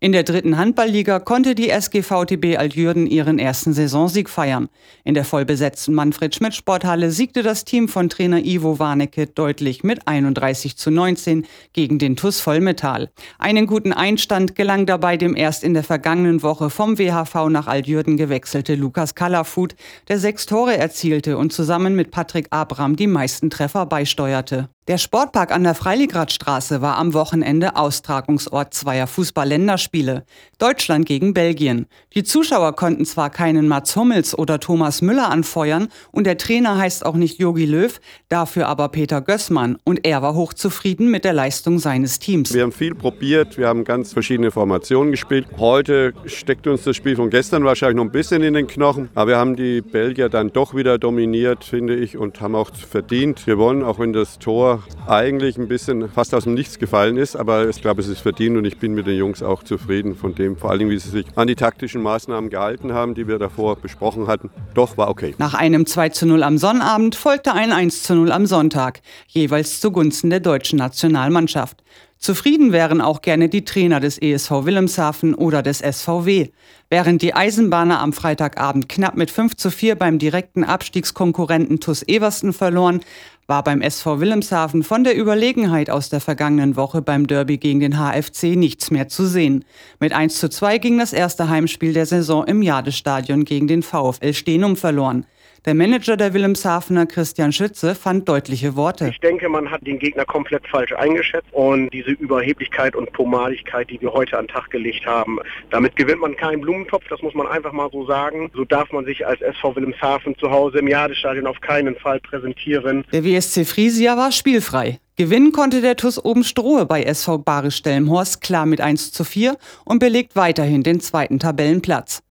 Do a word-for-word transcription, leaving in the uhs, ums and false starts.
In der dritten Handballliga konnte die S G V T B Altjürden ihren ersten Saisonsieg feiern. In der vollbesetzten Manfred-Schmidt-Sporthalle siegte das Team von Trainer Ivo Warnecke deutlich mit einunddreißig zu neunzehn gegen den T U S Vollmetall. Einen guten Einstand gelang dabei dem erst in der vergangenen Woche vom W H V nach Altjürden gewechselte Lukas Kalafuth, der sechs Tore erzielte und zusammen mit Patrick Abram die meisten Treffer beisteuerte. Der Sportpark an der Freiligrathstraße war am Wochenende Austragungsort zweier Fußball-Länderspiele. Deutschland gegen Belgien. Die Zuschauer konnten zwar keinen Mats Hummels oder Thomas Müller anfeuern und der Trainer heißt auch nicht Jogi Löw, dafür aber Peter Gößmann und er war hochzufrieden mit der Leistung seines Teams. Wir haben viel probiert, wir haben ganz verschiedene Formationen gespielt. Heute steckt uns das Spiel von gestern wahrscheinlich noch ein bisschen in den Knochen, aber wir haben die Belgier dann doch wieder dominiert, finde ich, und haben auch verdient gewonnen, auch wenn das Tor eigentlich ein bisschen fast aus dem Nichts gefallen ist, aber ich glaube, es ist verdient und ich bin mit den Jungs auch zufrieden von dem, vor allem wie sie sich an die taktischen Maßnahmen gehalten haben, die wir davor besprochen hatten. Doch, war okay. Nach einem zwei zu null am Sonnabend folgte ein eins zu null am Sonntag, jeweils zugunsten der deutschen Nationalmannschaft. Zufrieden wären auch gerne die Trainer des E S V Wilhelmshaven oder des S V W. Während die Eisenbahner am Freitagabend knapp mit fünf zu vier beim direkten Abstiegskonkurrenten T U S Eversten verloren, war beim S V Wilhelmshaven von der Überlegenheit aus der vergangenen Woche beim Derby gegen den H F C nichts mehr zu sehen. Mit eins zu zwei ging das erste Heimspiel der Saison im Jadestadion gegen den VfL Stenum verloren. Der Manager der Wilhelmshavener, Christian Schütze, fand deutliche Worte. Ich denke, man hat den Gegner komplett falsch eingeschätzt und diese Überheblichkeit und Pomadigkeit, die wir heute an den Tag gelegt haben, damit gewinnt man keinen Blumentopf, das muss man einfach mal so sagen. So darf man sich als S V Wilhelmshaven zu Hause im Jadestadion auf keinen Fall präsentieren. Der W S C Friesia war spielfrei. Gewinnen konnte der T U S Obenstruhe bei S V Barisch Delmenhorst klar mit eins zu vier und belegt weiterhin den zweiten Tabellenplatz.